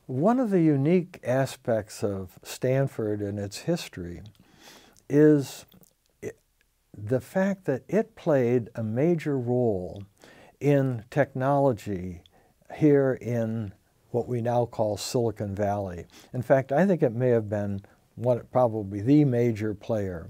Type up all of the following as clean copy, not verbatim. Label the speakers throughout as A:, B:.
A: One of the unique aspects of Stanford and its history is the fact that it played a major role in technology here in what we now call Silicon Valley. In fact, I think it may have been probably the major player.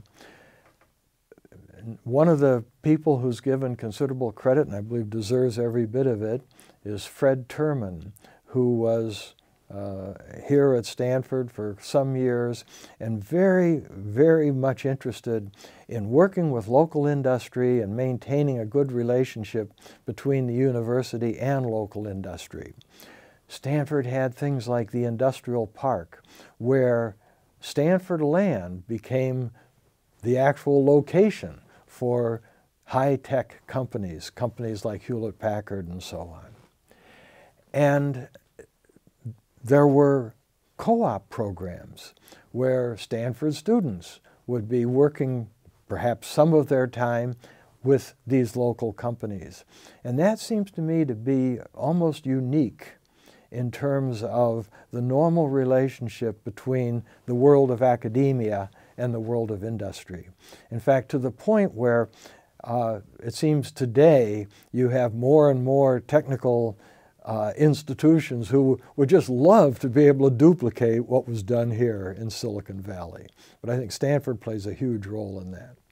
A: One of the people who's given considerable credit, and I believe deserves every bit of it, is Fred Terman, who was here at Stanford for some years and very, very much interested in working with local industry and maintaining a good relationship between the university and local industry. Stanford had things like the industrial park, where Stanford land became the actual location for high-tech companies, companies like Hewlett-Packard and so on. And there were co-op programs where Stanford students would be working perhaps some of their time with these local companies. And that seems to me to be almost unique in terms of the normal relationship between the world of academia and the world of industry. In fact, to the point where it seems today you have more and more technical institutions who would just love to be able to duplicate what was done here in Silicon Valley. But I think Stanford plays a huge role in that.